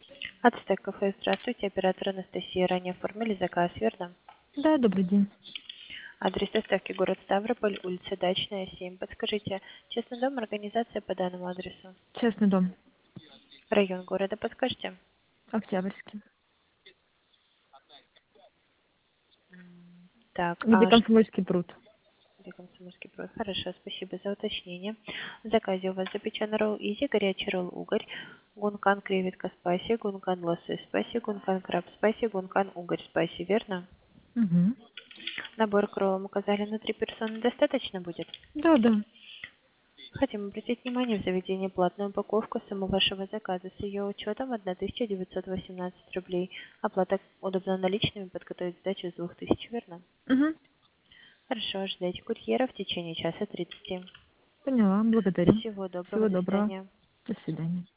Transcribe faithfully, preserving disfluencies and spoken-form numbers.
Ацтек кафе, здравствуйте, оператор Анастасия. Ранее оформили заказ, верно? Да, добрый день. Адрес доставки город Ставрополь, улица Дачная, семь. Подскажите, частный дом, организация по данному адресу? Частный дом. Район города подскажите? Октябрьский. Так, Где а ш- Комсомольский пруд. где Комсомольский пруд? Хорошо, спасибо за уточнение. В заказе у вас запечен ролл изи, горячий ролл угорь, гункан креветка спайси, гункан лосось спайси, гункан краб спайси, гункан угорь спайси, верно? Угу. Набор к роллам указали на три персоны, достаточно будет? Да, да. Хотим обратить внимание, в заведении платная упаковка суммы вашего заказа с ее учетом тысяча девятьсот восемнадцать рублей. Оплата удобно наличными, подготовить сдачу с двух тысяч, верно? Угу. Хорошо, ждите курьера в течение часа тридцати. Поняла, благодарю. Всего доброго, Всего до доброго. свидания. До свидания.